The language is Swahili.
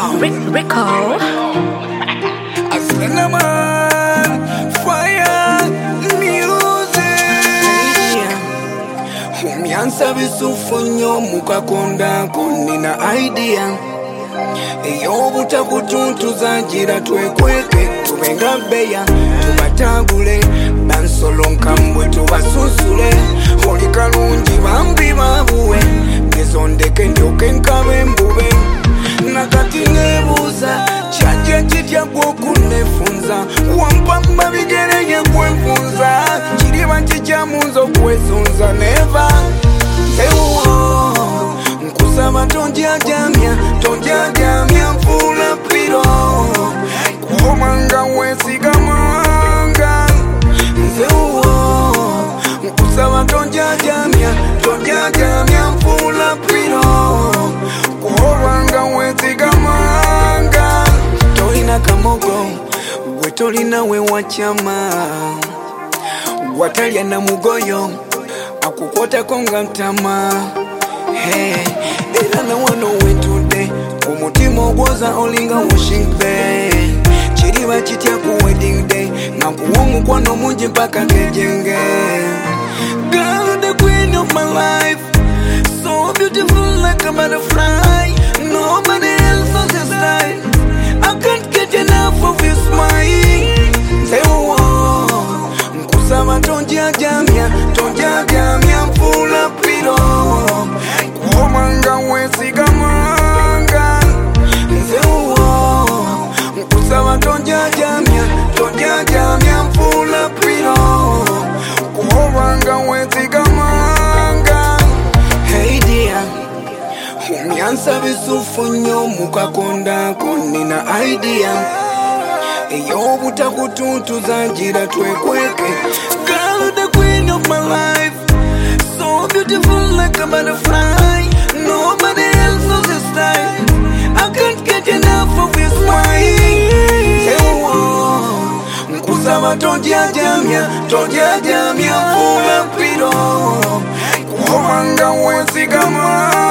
Rico. Cinnamon, fire, music. Umyansa bisufu nnyo mukakonda nina idea. Eyo butakutuntuza njira twekweke tubenga beya tubatagule bansolo nkambwe tubasusule oli kalungi bambi babuwe ngezondeke ndyoke nkabe mbube nakati nebuuza kyajja kitya gwokunefunza wampamba bigereye gwenfunza kiriba kikyamunza okwesunza neva ewuwo nkusaba tonjajamya nfula piro kubomanga wesigamanga nzewuwo nkusaba tonjajamya nfula piro kubomanga wesigamanga tolina kamogo gwe tolina we wachama watalya na mugoyo akukwotako nga ntama era na wano wetudde omutima ogwoza olinga washing bay kiriba kitya ku wedding day nga nkuwa omukwano mungi mpaka kejenge. Girl, the queen of my life, so beautiful like a butterfly, nobody else on this line, I can't get enough of your smile. Say oh, nkusaba tonjajamya nfula piro kubomanga wesigamanga nzewuwo nkusaba tonjajamya nfula piro kubomanga wesigamanga. Hey dear, umyansa bisufu nnyo mukakonda nina idea. Eyo butakutuntuza njira twekweke. Girl, the queen of my life, so beautiful like a butterfly, nobody else on this time, I can't get enough of your smile. Nkusaba tonjajamya nfula piro kubomanga wesigamanga